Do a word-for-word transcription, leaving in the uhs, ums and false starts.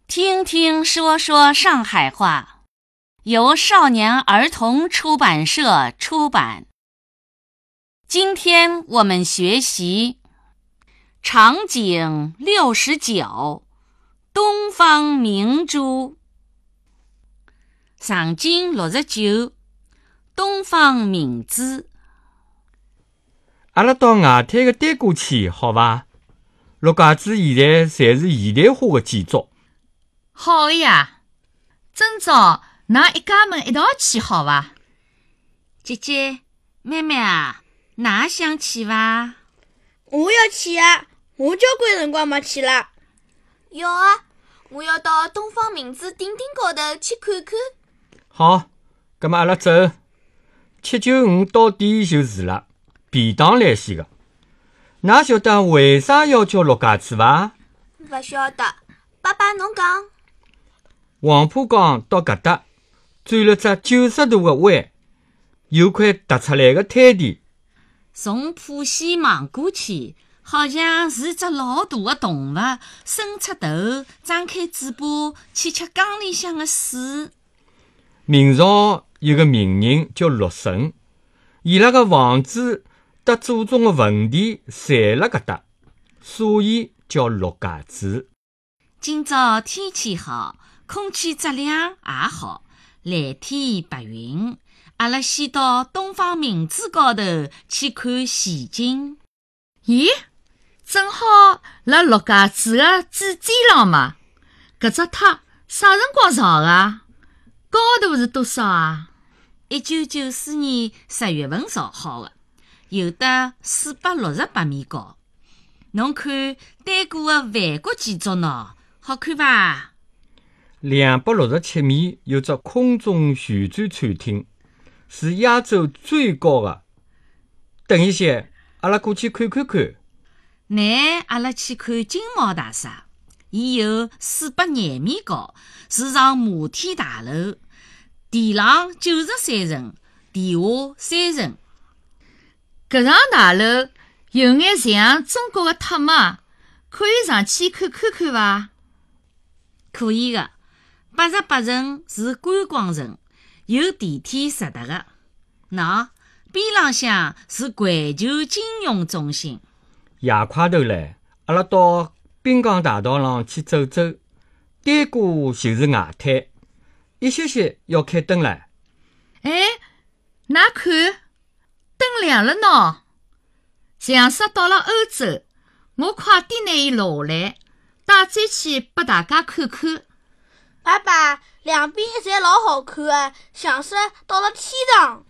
听听说说上海话，由少年儿童出版社出版。今天我们学习场景六十九，东方明珠。场景六十九，东方明珠。 阿拉到外滩个丹过去好伐？陆家嘴现在侪是现代化的建筑。 好的呀，今朝㑚一家门一道去好伐？ 姐姐、妹妹啊，㑚想去伐？ 我要去啊！我交关辰光没去了。 要啊，我要到东方明珠顶顶高头去看看。 好，葛末阿拉走。七九五到底就是了，便当来西个。㑚晓得为啥要叫陆家嘴伐？ 勿晓得，爸爸侬讲。 黄浦江到搿搭转了只九十度个弯，有块凸出来个滩地。 从浦西望过去，好像是只老大个动物，伸出头，张开嘴巴去吃缸里向个水。 明朝有个名人叫陆胜，伊拉个房子搭祖宗个坟地侪辣搿搭，所以叫陆家嘴。 今朝天气好，空气质量也好，蓝天白云。阿拉先到东方明珠高头去看奇景。 咦，正好辣陆家嘴个主街浪嘛。搿只塔啥辰光造个？高度是多少啊？ 一九九四年十月份造好的，有得四百六十八米高。侬看丹过个万国建筑喏，好看伐？ 两百六十七米有只空中旋转餐厅，是亚洲最高的。等一些，阿拉过去看看看。 乃阿拉去看金茂大厦，伊有四百廿米高，是幢摩天大楼，地廊九十三层，地下三层。 搿幢大楼有眼像中国的塔嘛，可以上去看看看伐？ 可以的，八十八层是观光层，有电梯直达的。喏，边浪向是环球金融中心。 夜快头唻，阿拉到滨江大道上去走走，丹过就是外滩，一歇歇要开灯了。 哎，㑚看，灯亮了喏。像说到了欧洲，我快点拿伊录下来，带转去拨大家看看。 爸爸，两边侪老好看的，像说到了天堂。